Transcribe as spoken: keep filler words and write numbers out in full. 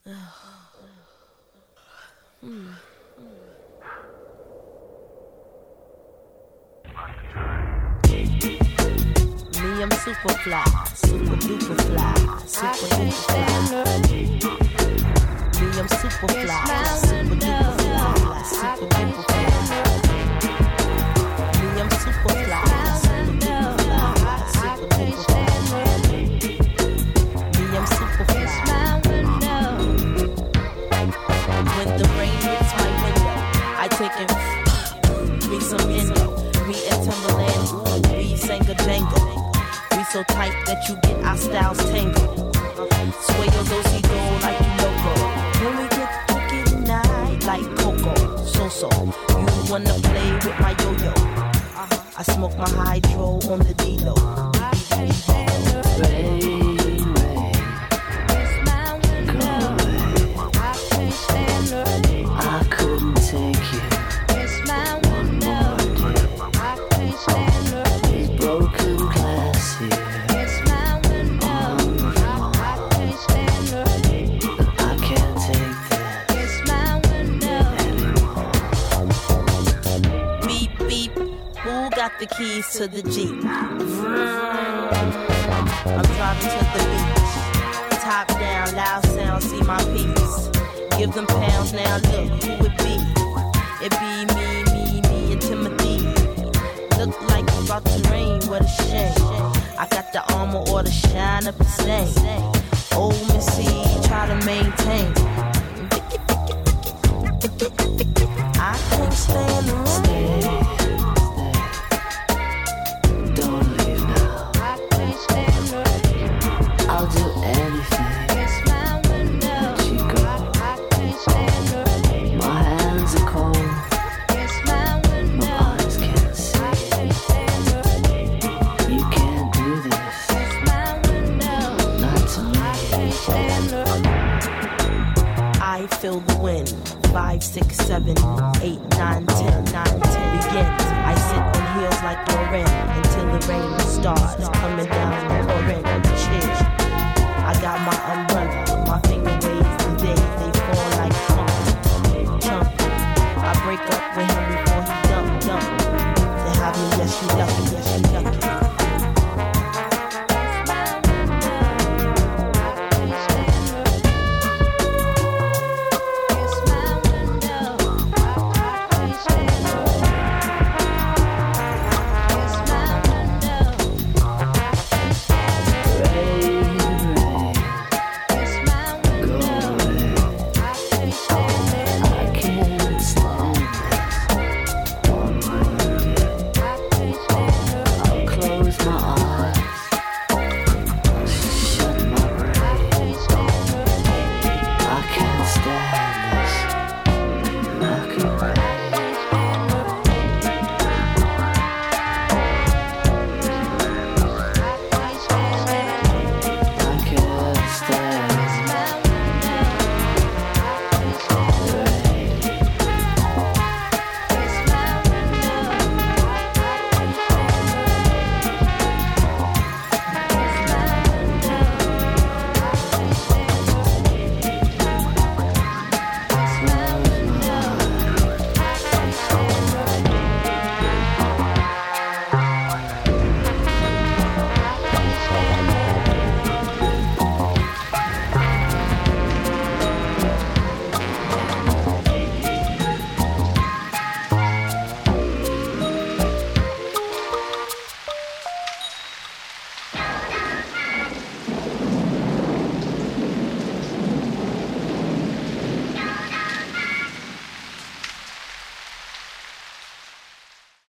hmm. Me, I'm super fly, super duper fly, super duper fly. Me, I'm super fly, super duper fly, super duper fly. Me, I'm super fly, super duper fly, super duper fly. Me, I'm super fly. When the rain hits my window, I take it, me some Indo, me and Timberland, ooh, we sang a jangle. We so tight that you get our styles tangled. Sway your do-si-do like you loco. When we get cookie tonight like Coco. So-so, you wanna play with my yo-yo. I smoke my hydro on the D-Lo. Rain, rain, go away. I couldn't take you. One more day. These broken glass here. Got the keys to the Jeep. I'm driving to the beach. Top down, loud sound, see my peeps. Give them pounds now, look who it be. It be me, me, me and Timothy. Look like it's about to rain, what a shame. I got the armor or the shine up the same. Old Missy, try to maintain. I can't stand the rain. I'll do anything. Let you go. My hands are cold. My eyes can't see. You can't do this. Not to me. I feel the wind. Five, six, seven, eight, nine, ten, nine, ten begins. I sit on heels like Lauren until the rain starts coming down, pouring. Chill. I got my umbrella, my